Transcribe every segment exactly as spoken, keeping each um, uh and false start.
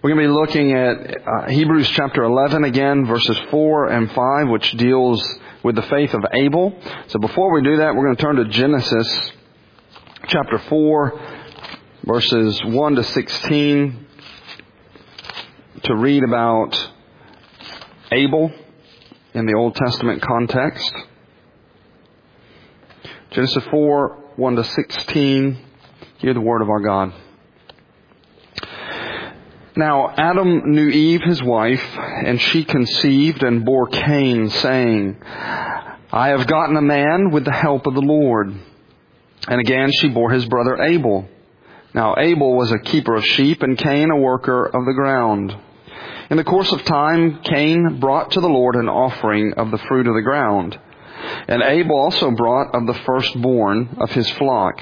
We're going to be looking at uh, Hebrews chapter eleven again, verses four and five, which deals with the faith of Abel. So before we do that, we're going to turn to Genesis chapter four, verses one to sixteen, to read about Abel in the Old Testament context. Genesis four, one to sixteen. Hear the word of our God. Now Adam knew Eve his wife, and she conceived and bore Cain, saying, I have gotten a man with the help of the Lord. And again she bore his brother Abel. Now Abel was a keeper of sheep, and Cain a worker of the ground. In the course of time, Cain brought to the Lord an offering of the fruit of the ground. And Abel also brought of the firstborn of his flock,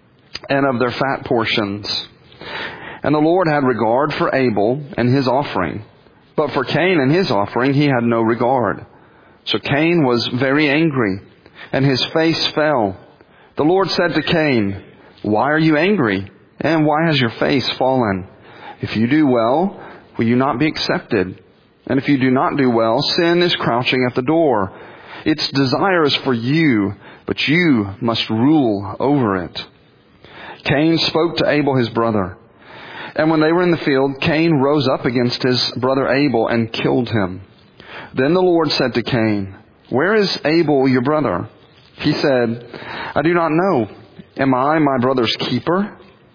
and of their fat portions. And the Lord had regard for Abel and his offering, but for Cain and his offering he had no regard. So Cain was very angry, and his face fell. The Lord said to Cain, Why are you angry? And why has your face fallen? If you do well, will you not be accepted? And if you do not do well, sin is crouching at the door. Its desire is for you, but you must rule over it. Cain spoke to Abel his brother. And when they were in the field, Cain rose up against his brother Abel and killed him. Then the Lord said to Cain, Where is Abel your brother? He said, I do not know. Am I my brother's keeper?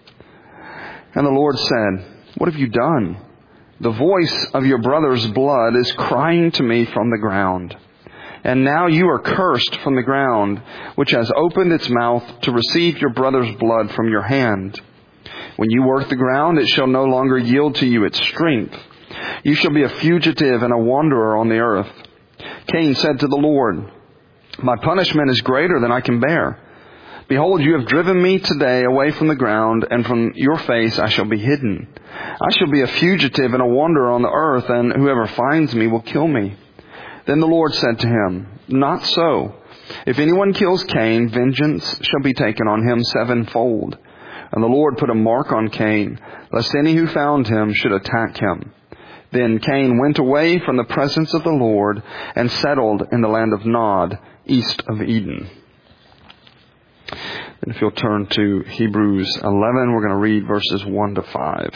And the Lord said, What have you done? The voice of your brother's blood is crying to me from the ground. And now you are cursed from the ground, which has opened its mouth to receive your brother's blood from your hand. When you work the ground, it shall no longer yield to you its strength. You shall be a fugitive and a wanderer on the earth. Cain said to the Lord, My punishment is greater than I can bear. Behold, you have driven me today away from the ground, and from your face I shall be hidden. I shall be a fugitive and a wanderer on the earth, and whoever finds me will kill me. Then the Lord said to him, Not so. If anyone kills Cain, vengeance shall be taken on him sevenfold. And the Lord put a mark on Cain, lest any who found him should attack him. Then Cain went away from the presence of the Lord and settled in the land of Nod, east of Eden. And if you'll turn to Hebrews eleven, we're going to read verses one to five.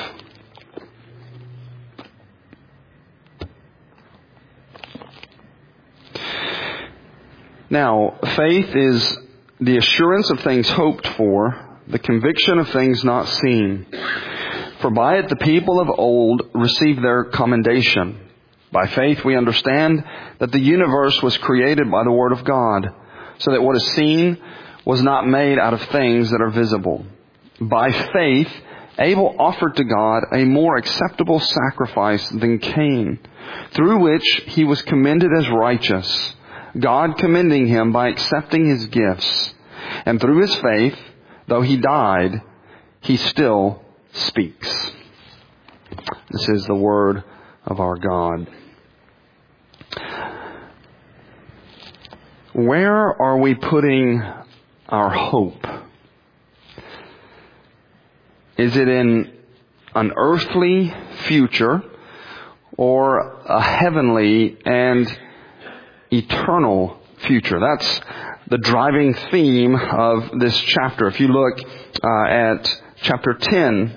Now, faith is the assurance of things hoped for, the conviction of things not seen. For by it the people of old received their commendation. By faith we understand that the universe was created by the Word of God, so that what is seen was not made out of things that are visible. By faith Abel offered to God a more acceptable sacrifice than Cain, through which he was commended as righteous, God commending him by accepting his gifts. And through his faith, though he died, he still speaks. This is the word of our God. Where are we putting our hope? Is it in an earthly future or a heavenly and eternal future? That's the driving theme of this chapter. If you look uh, at chapter ten,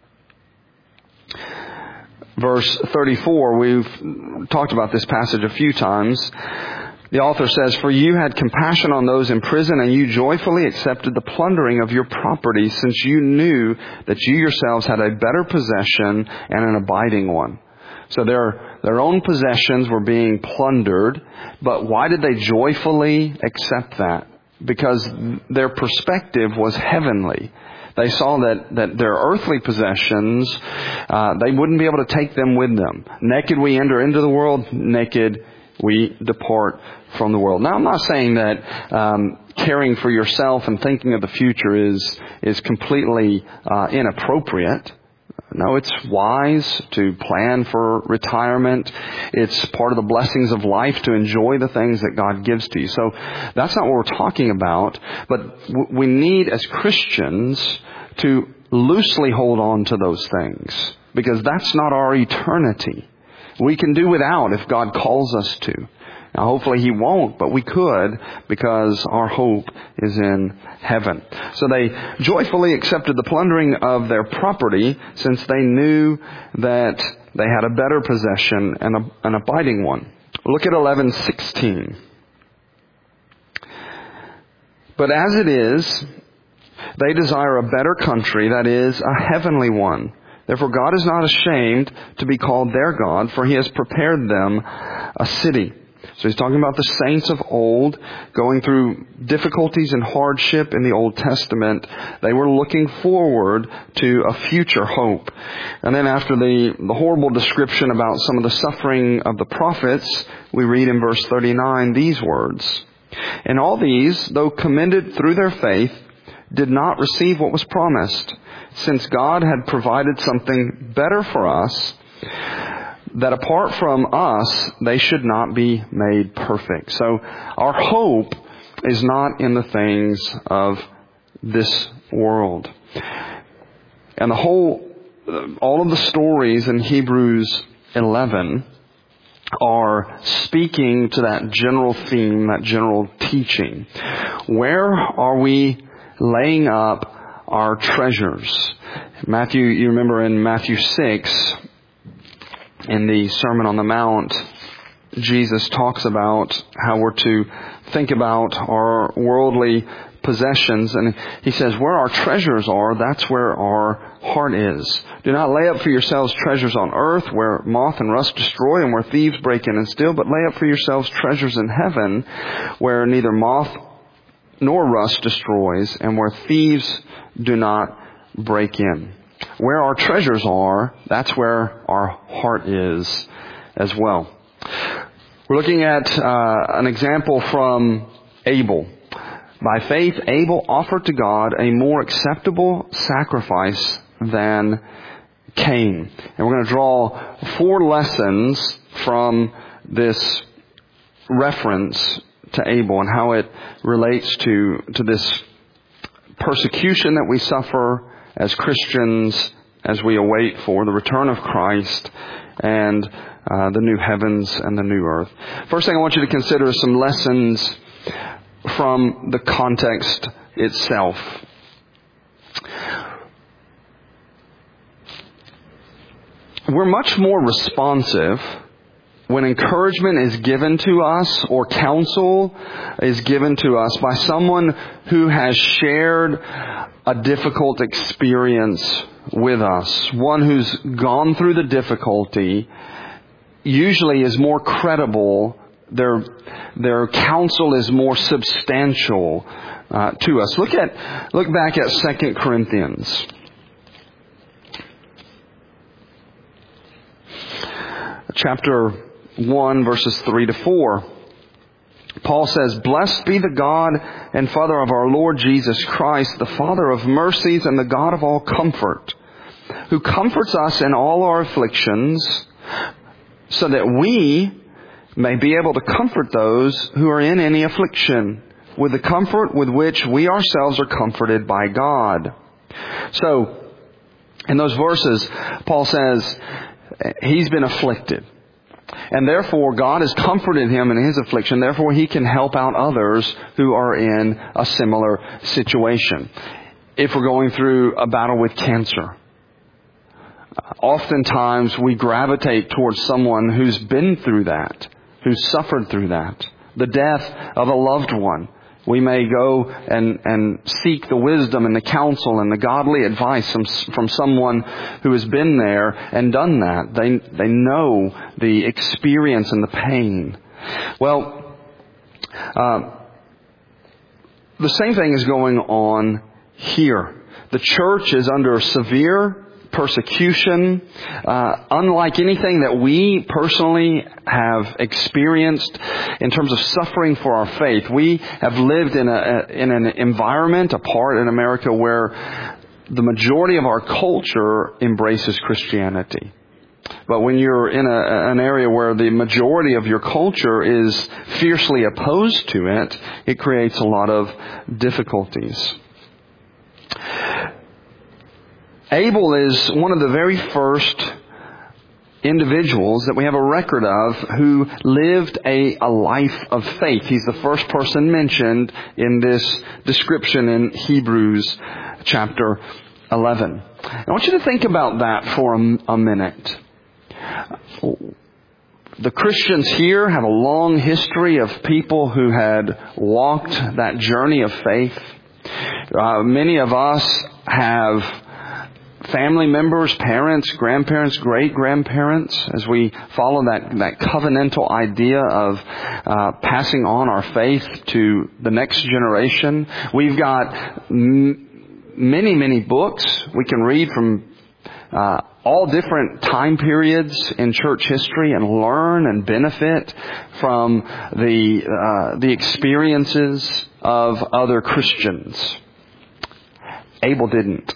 verse thirty-four, we've talked about this passage a few times. The author says, For you had compassion on those in prison, and you joyfully accepted the plundering of your property, since you knew that you yourselves had a better possession and an abiding one. So their their own possessions were being plundered. But why did they joyfully accept that? Because their perspective was heavenly. They saw that, that their earthly possessions, uh, they wouldn't be able to take them with them. Naked we enter into the world, naked we depart from the world. Now, I'm not saying that um, caring for yourself and thinking of the future is is completely uh, inappropriate. No, it's wise to plan for retirement. It's part of the blessings of life to enjoy the things that God gives to you. So that's not what we're talking about. But we need, as Christians, to loosely hold on to those things. because that's not our eternity. We can do without if God calls us to. Now hopefully He won't, but we could, because our hope is in heaven. So they joyfully accepted the plundering of their property, since they knew that they had a better possession and a, an abiding one. Look at eleven sixteen. But as it is, they desire a better country, that is, a heavenly one. Therefore God is not ashamed to be called their God, for He has prepared them a city. So he's talking about the saints of old going through difficulties and hardship in the Old Testament. They were looking forward to a future hope. And then after the, the horrible description about some of the suffering of the prophets, we read in verse thirty-nine these words. And all these, though commended through their faith, did not receive what was promised, since God had provided something better for us, that apart from us, they should not be made perfect. So our hope is not in the things of this world. And the whole, all of the stories in Hebrews eleven are speaking to that general theme, that general teaching. Where are we laying up our treasures? Matthew, you remember in Matthew six, in the Sermon on the Mount, Jesus talks about how we're to think about our worldly possessions. And He says, where our treasures are, that's where our heart is. Do not lay up for yourselves treasures on earth, where moth and rust destroy and where thieves break in and steal, but lay up for yourselves treasures in heaven, where neither moth nor rust destroys and where thieves do not break in. Where our treasures are, that's where our heart is as well. We're looking at uh, an example from Abel. By faith, Abel offered to God a more acceptable sacrifice than Cain. And we're going to draw four lessons from this reference to Abel and how it relates to, to this persecution that we suffer as Christians as we await for the return of Christ and uh, the new heavens and the new earth. First thing I want you to consider is some lessons from the context itself. We're much more responsive when encouragement is given to us or counsel is given to us by someone who has shared a difficult experience with us. One who's gone through the difficulty usually is more credible. Their, their counsel is more substantial uh, to us. Look at, look back at Second Corinthians. Chapter one, verses three to four. Paul says, "Blessed be the God and Father of our Lord Jesus Christ, the Father of mercies and the God of all comfort, who comforts us in all our afflictions, so that we may be able to comfort those who are in any affliction, with the comfort with which we ourselves are comforted by God." So, in those verses, Paul says he's been afflicted. And therefore, God has comforted him in his affliction. Therefore, he can help out others who are in a similar situation. If we're going through a battle with cancer, oftentimes we gravitate towards someone who's been through that, who's suffered through that. The death of a loved one. We may go and, and seek the wisdom and the counsel and the godly advice from, from someone who has been there and done that. They, they know the experience and the pain. Well, uh, the same thing is going on here. The church is under severe persecution, uh, unlike anything that we personally have experienced in terms of suffering for our faith. We have lived in a in an environment, a part in America, where the majority of our culture embraces Christianity. But when you're in a, an area where the majority of your culture is fiercely opposed to it, it creates a lot of difficulties. Abel is one of the very first individuals that we have a record of who lived a, a life of faith. He's the first person mentioned in this description in Hebrews chapter eleven. I want you to think about that for a, a minute. The Christians here have a long history of people who had walked that journey of faith. Uh, many of us have family members, parents, grandparents, great-grandparents, as we follow that, that covenantal idea of uh, passing on our faith to the next generation. We've got m- many, many books we can read from uh, all different time periods in church history and learn and benefit from the uh, the experiences of other Christians. Abel didn't.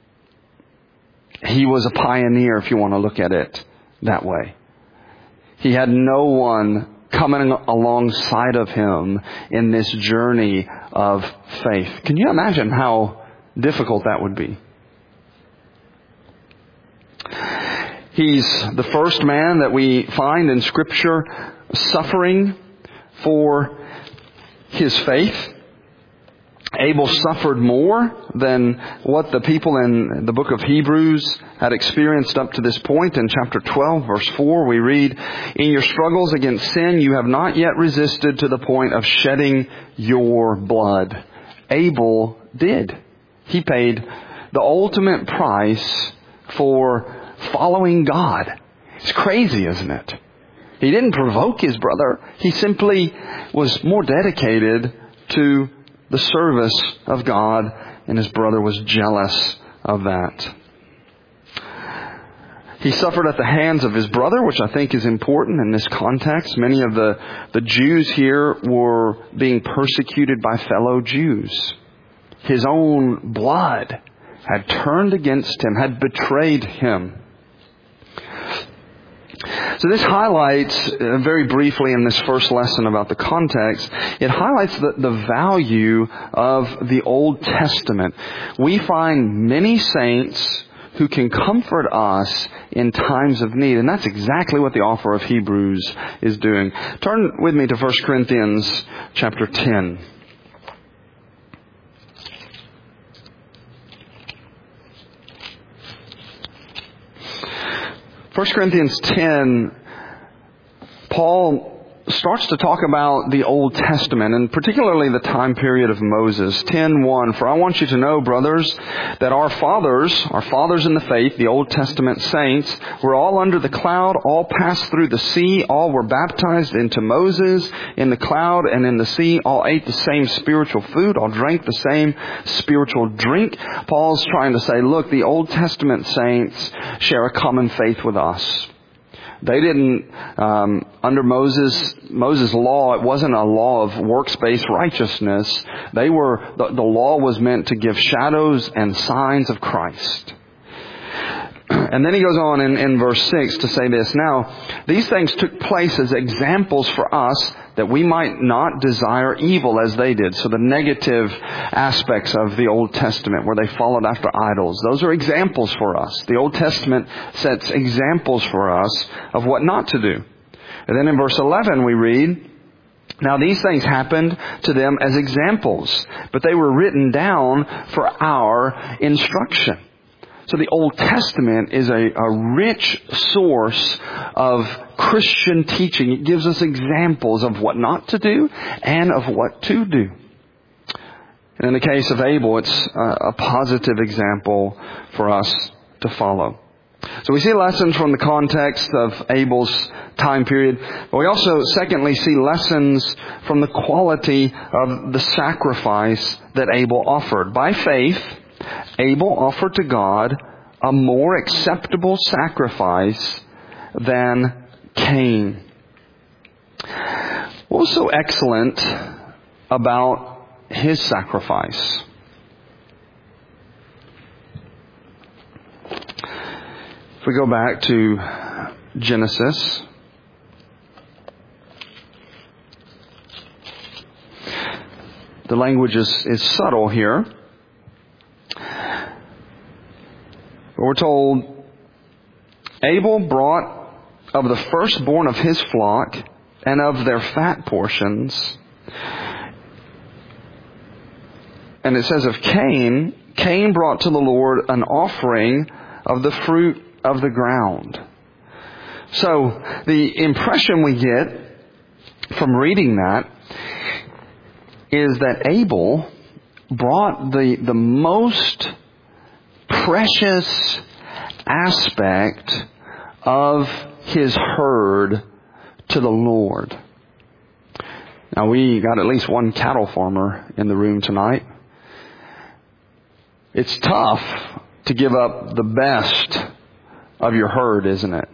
He was a pioneer, if you want to look at it that way. He had no one coming alongside of him in this journey of faith. Can you imagine how difficult that would be? He's the first man that we find in Scripture suffering for his faith. Abel suffered more than what the people in the book of Hebrews had experienced up to this point. In chapter twelve, verse four, we read, "In your struggles against sin, you have not yet resisted to the point of shedding your blood." Abel did. He paid the ultimate price for following God. It's crazy, isn't it? He didn't provoke his brother. He simply was more dedicated to the service of God, and his brother was jealous of that. He suffered at the hands of his brother, which I think is important in this context. Many of the, the Jews here were being persecuted by fellow Jews. His own blood had turned against him, had betrayed him. So this highlights, uh, very briefly in this first lesson about the context, it highlights the, the value of the Old Testament. We find many saints who can comfort us in times of need. And that's exactly what the author of Hebrews is doing. Turn with me to First Corinthians chapter ten. First Corinthians ten, Paul starts to talk about the Old Testament, and particularly the time period of Moses. ten one, "For I want you to know, brothers, that our fathers, our fathers in the faith, the Old Testament saints, were all under the cloud, all passed through the sea, all were baptized into Moses in the cloud and in the sea, all ate the same spiritual food, all drank the same spiritual drink." Paul's trying to say, look, the Old Testament saints share a common faith with us. They didn't, um, under Moses, Moses' law, it wasn't a law of works-based righteousness. They were, the, the law was meant to give shadows and signs of Christ. And then he goes on in, in verse six to say this, "Now, these things took place as examples for us that we might not desire evil as they did." So the negative aspects of the Old Testament where they followed after idols, those are examples for us. The Old Testament sets examples for us of what not to do. And then in verse eleven we read, "Now these things happened to them as examples, but they were written down for our instruction." So the Old Testament is a, a rich source of Christian teaching. It gives us examples of what not to do and of what to do. And in the case of Abel, it's a, a positive example for us to follow. So we see lessons from the context of Abel's time period. But we also, secondly, see lessons from the quality of the sacrifice that Abel offered. By faith, Abel offered to God a more acceptable sacrifice than Cain. What was so excellent about his sacrifice? If we go back to Genesis, the language is, is subtle here. we're told, Abel brought of the firstborn of his flock and of their fat portions. And it says of Cain, Cain brought to the Lord an offering of the fruit of the ground. So the impression we get from reading that is that Abel brought the, the most precious aspect of his herd to the Lord. Now, we got at least one cattle farmer in the room tonight. It's tough to give up the best of your herd, isn't it?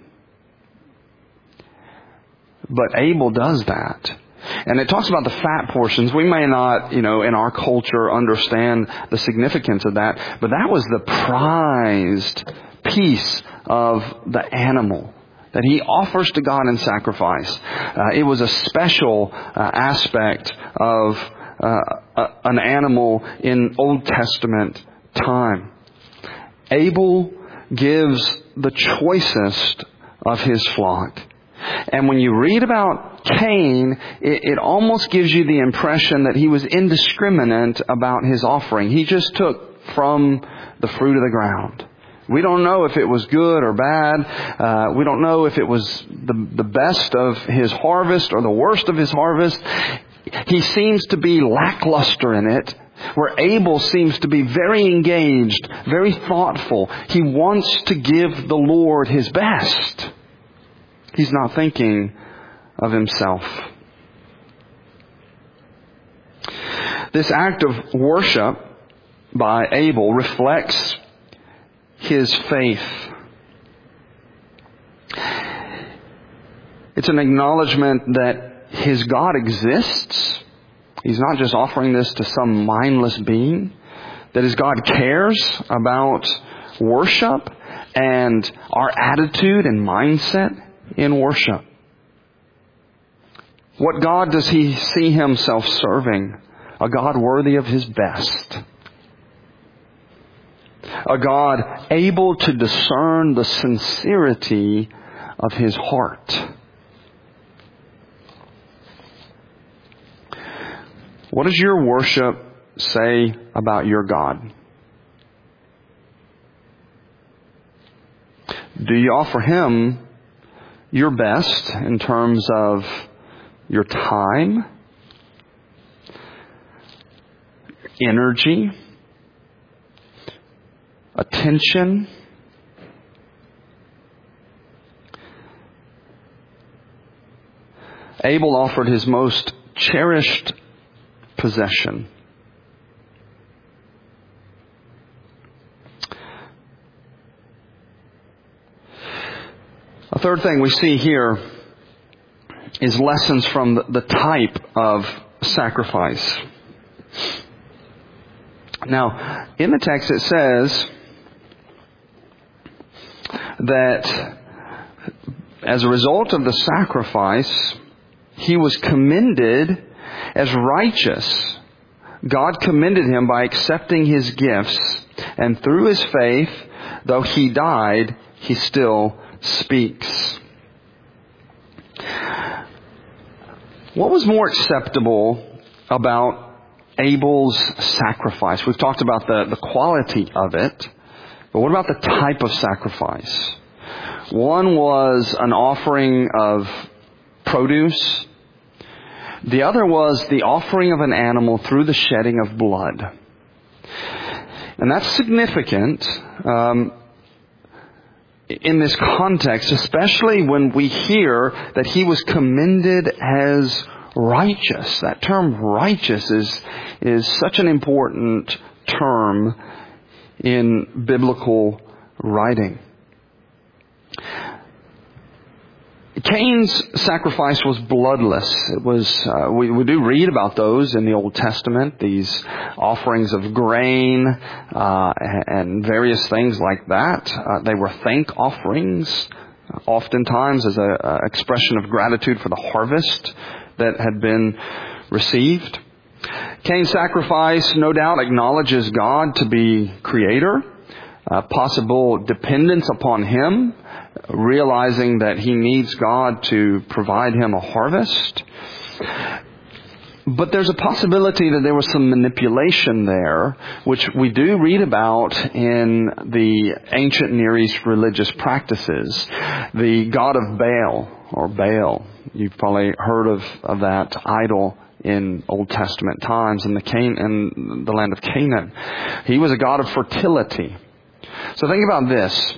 But Abel does that. And it talks about the fat portions. We may not, you know, in our culture understand the significance of that, but that was the prized piece of the animal that he offers to God in sacrifice. Uh, it was a special uh, aspect of uh, a, an animal in Old Testament time. Abel gives the choicest of his flock. And when you read about Cain, it, it almost gives you the impression that he was indiscriminate about his offering. He just took from the fruit of the ground. We don't know if it was good or bad. Uh, we don't know if it was the, the best of his harvest or the worst of his harvest. He seems to be lackluster in it, where Abel seems to be very engaged, very thoughtful. He wants to give the Lord his best. He's not thinking of himself. This act of worship by Abel reflects his faith. It's an acknowledgement that his God exists. He's not just offering this to some mindless being. That his God cares about worship and our attitude and mindset in worship. What God does he see himself serving? A God worthy of his best. A God able to discern the sincerity of his heart. What does your worship say about your God? Do you offer him your best in terms of your time, energy, attention? Abel offered his most cherished possession. A third thing we see here is lessons from the, the type of sacrifice. Now, in the text it says that as a result of the sacrifice, he was commended as righteous. God commended him by accepting his gifts, and through his faith, though he died, he still speaks. What was more acceptable about Abel's sacrifice? We've talked about the, the quality of it, but what about the type of sacrifice? One was an offering of produce. The other was the offering of an animal through the shedding of blood. And that's significant um, in this context, especially when we hear that he was commended as righteous. That term righteous is, is such an important term in biblical writing. Cain's sacrifice was bloodless. It was uh, we, we do read about those in the Old Testament, these offerings of grain uh, and various things like that. Uh, they were thank offerings, oftentimes as an expression of gratitude for the harvest that had been received. Cain's sacrifice no doubt acknowledges God to be creator. uh, possible dependence upon Him, realizing that he needs God to provide him a harvest. But there's a possibility that there was some manipulation there, which we do read about in the ancient Near East religious practices. The god of Baal, or Baal, you've probably heard of, of that idol in Old Testament times in the Can- in the land of Canaan. He was a god of fertility. So think about this.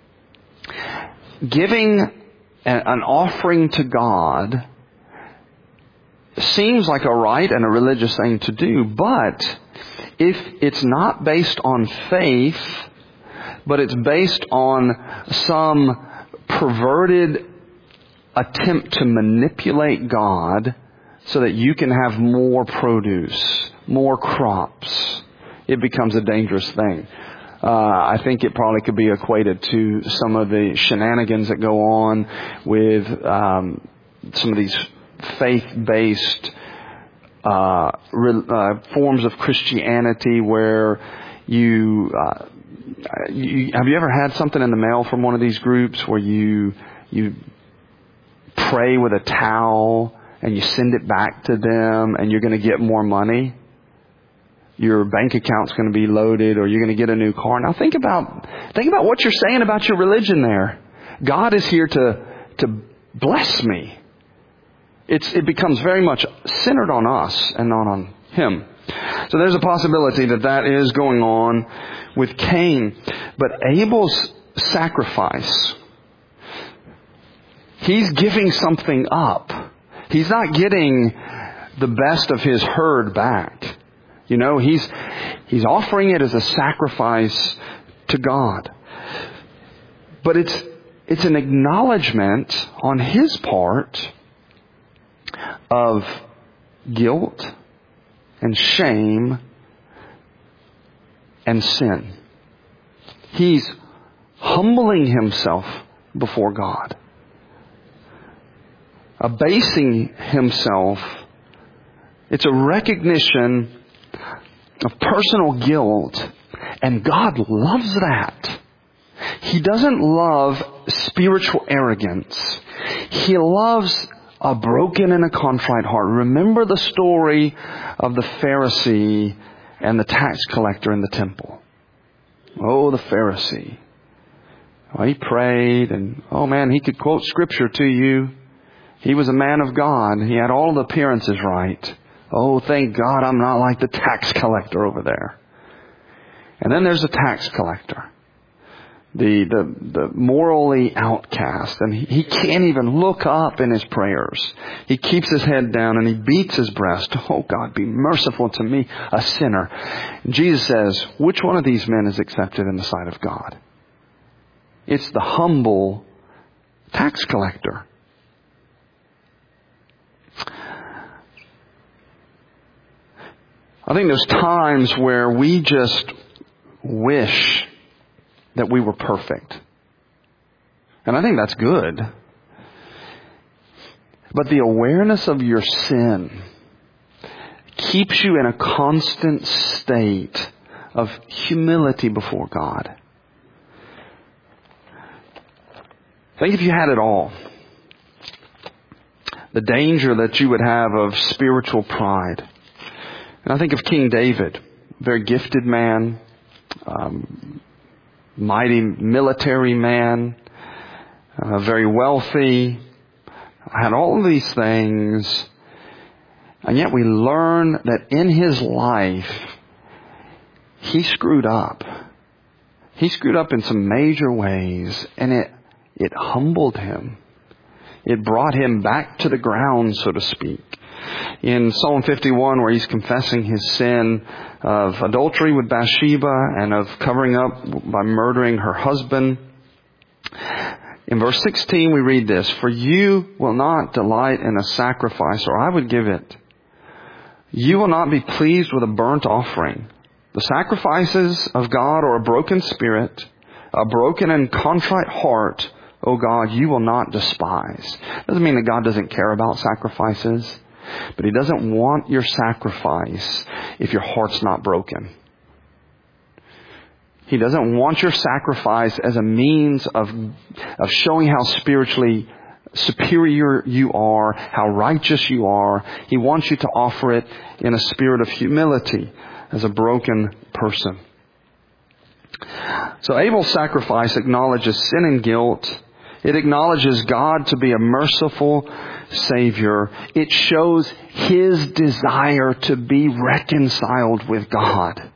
Giving an offering to God seems like a right and a religious thing to do, but if it's not based on faith, but it's based on some perverted attempt to manipulate God so that you can have more produce, more crops, it becomes a dangerous thing. Uh, I think it probably could be equated to some of the shenanigans that go on with um, some of these faith-based uh, re- uh, forms of Christianity where you, uh, you... Have you ever had something in the mail from one of these groups where you you pray with a towel and you send it back to them and you're going to get more money? Your bank account's going to be loaded, or you're going to get a new car. Now think about think about what you're saying about your religion there. God is here to to bless me. It's it becomes very much centered on us and not on Him. So there's a possibility that that is going on with Cain. But Abel's sacrifice, he's giving something up. He's not getting the best of his herd back. You know, he's he's offering it as a sacrifice to God. But it's it's an acknowledgement on his part of guilt and shame and sin. He's humbling himself before God, abasing himself. It's a recognition of personal guilt, and God loves that. He doesn't love spiritual arrogance. He loves a broken and a contrite heart. Remember the story of the Pharisee and the tax collector in the temple. Oh, the Pharisee. Well, he prayed, and oh man, he could quote scripture to you. He was a man of God. He had all the appearances right. Oh, thank God I'm not like the tax collector over there. And then there's the tax collector, the the, the morally outcast. And he, he can't even look up in his prayers. He keeps his head down and he beats his breast. Oh, God, be merciful to me, a sinner. And Jesus says, which one of these men is accepted in the sight of God? It's the humble tax collector. I think there's times where we just wish that we were perfect. And I think that's good. But the awareness of your sin keeps you in a constant state of humility before God. Think if you had it all. The danger that you would have of spiritual pride. And I think of King David, very gifted man, um, mighty military man, uh, very wealthy, had all of these things. And yet we learn that in his life, he screwed up. He screwed up in some major ways, and it, it humbled him. It brought him back to the ground, so to speak. In Psalm fifty-one, where he's confessing his sin of adultery with Bathsheba and of covering up by murdering her husband. In verse sixteen, we read this, for you will not delight in a sacrifice, or I would give it. You will not be pleased with a burnt offering. The sacrifices of God are a broken spirit, a broken and contrite heart, O God, you will not despise. Doesn't mean that God doesn't care about sacrifices. But He doesn't want your sacrifice if your heart's not broken. He He doesn't want your sacrifice as a means of, of showing how spiritually superior you are, how righteous you are. He wants you to offer it in a spirit of humility as a broken person. So Abel's sacrifice acknowledges sin and guilt. It acknowledges God to be a merciful Savior. It shows His desire to be reconciled with God.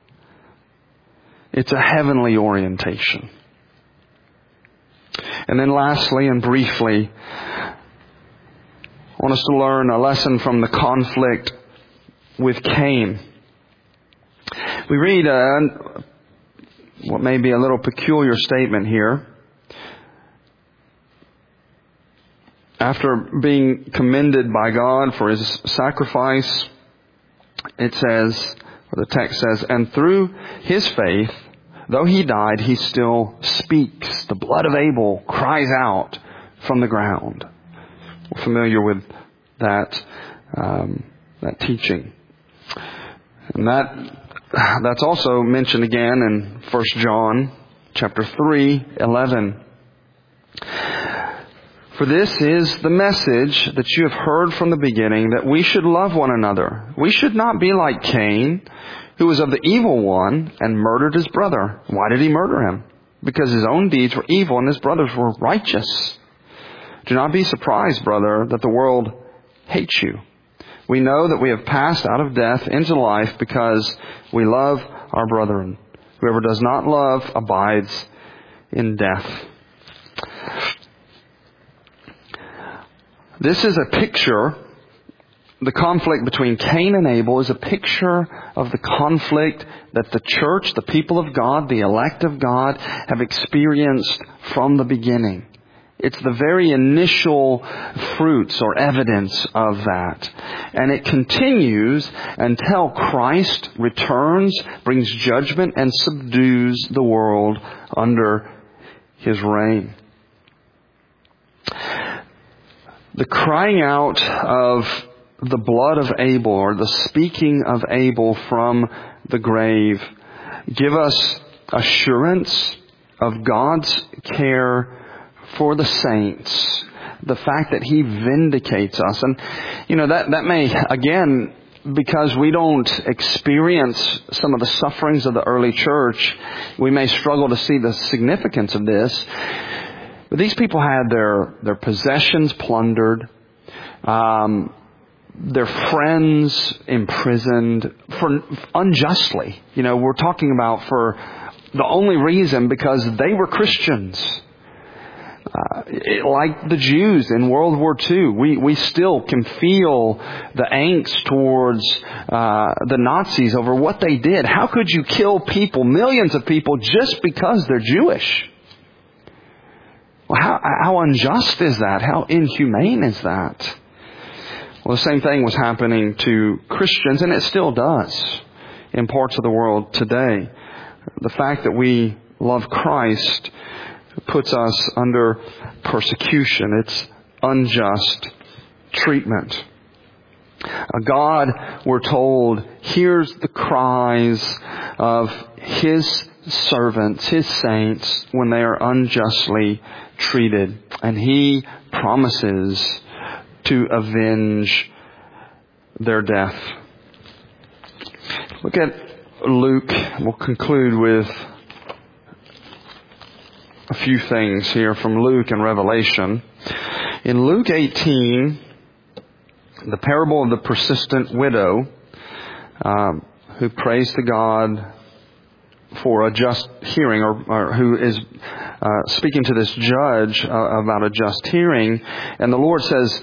It's a heavenly orientation. And then lastly and briefly, I want us to learn a lesson from the conflict with Cain. We read a, what may be a little peculiar statement here. After being commended by God for his sacrifice, it says, or the text says, and through his faith, though he died, he still speaks. The blood of Abel cries out from the ground. We're familiar with that, um, that teaching. And that, that's also mentioned again in First John chapter three, eleven. For this is the message that you have heard from the beginning, that we should love one another. We should not be like Cain, who was of the evil one and murdered his brother. Why did he murder him? Because his own deeds were evil and his brothers were righteous. Do not be surprised, brother, that the world hates you. We know that we have passed out of death into life because we love our brethren. Whoever does not love abides in death. This is a picture, the conflict between Cain and Abel is a picture of the conflict that the church, the people of God, the elect of God have experienced from the beginning. It's the very initial fruits or evidence of that. And it continues until Christ returns, brings judgment, and subdues the world under His reign. The crying out of the blood of Abel, or the speaking of Abel from the grave, give us assurance of God's care for the saints. The fact that He vindicates us. And, you know, that, that may, again, because we don't experience some of the sufferings of the early church, we may struggle to see the significance of this. But these people had their, their possessions plundered, um, their friends imprisoned for unjustly. You know, we're talking about for the only reason because they were Christians. Uh, it, like the Jews in World War Two, we, we still can feel the angst towards uh, the Nazis over what they did. How could you kill people, millions of people, just because they're Jewish? Well, how, how unjust is that? How inhumane is that? Well, the same thing was happening to Christians, and it still does in parts of the world today. The fact that we love Christ puts us under persecution. It's unjust treatment. God, we're told, hears the cries of His servants, His saints, when they are unjustly treated. And He promises to avenge their death. Look at Luke. We'll conclude with a few things here from Luke and Revelation. In Luke eighteen, the parable of the persistent widow, um, who prays to God for a just hearing, or, or who is uh, speaking to this judge uh, about a just hearing. And the Lord says,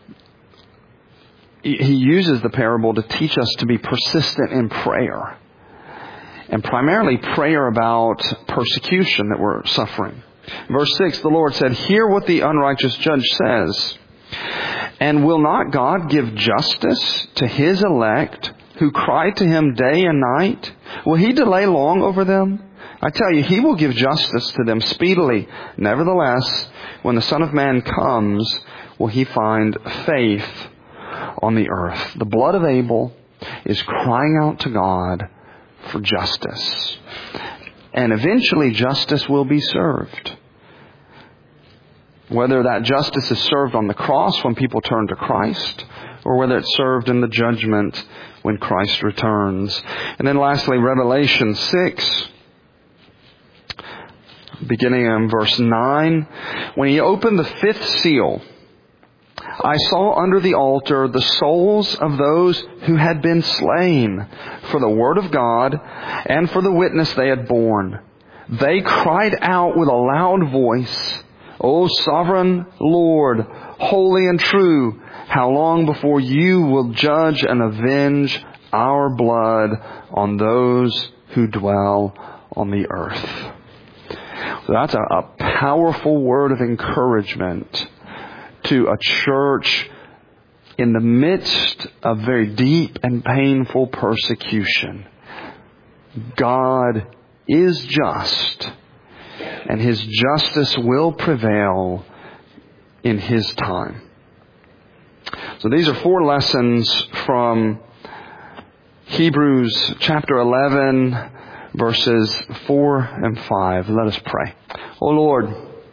He uses the parable to teach us to be persistent in prayer. And primarily prayer about persecution that we're suffering. Verse six, the Lord said, hear what the unrighteous judge says. And will not God give justice to His elect who cry to Him day and night? Will He delay long over them? I tell you, He will give justice to them speedily. Nevertheless, when the Son of Man comes, will He find faith on the earth? The blood of Abel is crying out to God for justice. And eventually justice will be served. Whether that justice is served on the cross when people turn to Christ, or whether it's served in the judgment when Christ returns. And then lastly, Revelation six, beginning in verse nine. When he opened the fifth seal, I saw under the altar the souls of those who had been slain for the word of God and for the witness they had borne. They cried out with a loud voice, O sovereign Lord, holy and true, how long before you will judge and avenge our blood on those who dwell on the earth? So that's a, a powerful word of encouragement to a church in the midst of very deep and painful persecution. God is just, and His justice will prevail in His time. So these are four lessons from Hebrews chapter eleven, verses four and five. Let us pray. Oh Lord,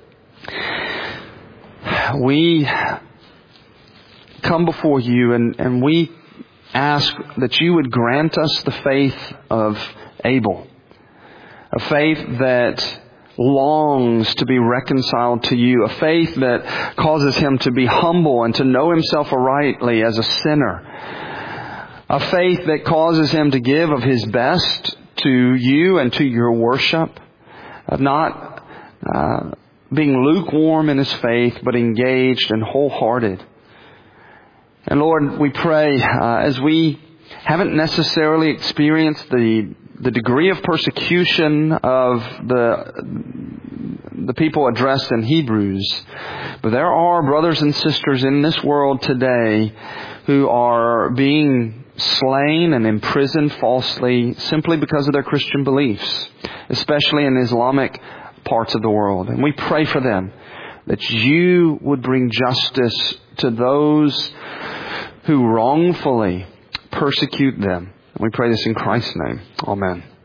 we come before you and, and we ask that you would grant us the faith of Abel, a faith that longs to be reconciled to you, a faith that causes him to be humble and to know himself rightly as a sinner, a faith that causes him to give of his best to you and to your worship, of not uh, being lukewarm in his faith, but engaged and wholehearted. And Lord, we pray, uh, as we haven't necessarily experienced the the degree of persecution of the the people addressed in Hebrews, but there are brothers and sisters in this world today who are being slain and imprisoned falsely simply because of their Christian beliefs, especially in Islamic parts of the world. And we pray for them, that you would bring justice to those who wrongfully persecute them. And we pray this in Christ's name. Amen.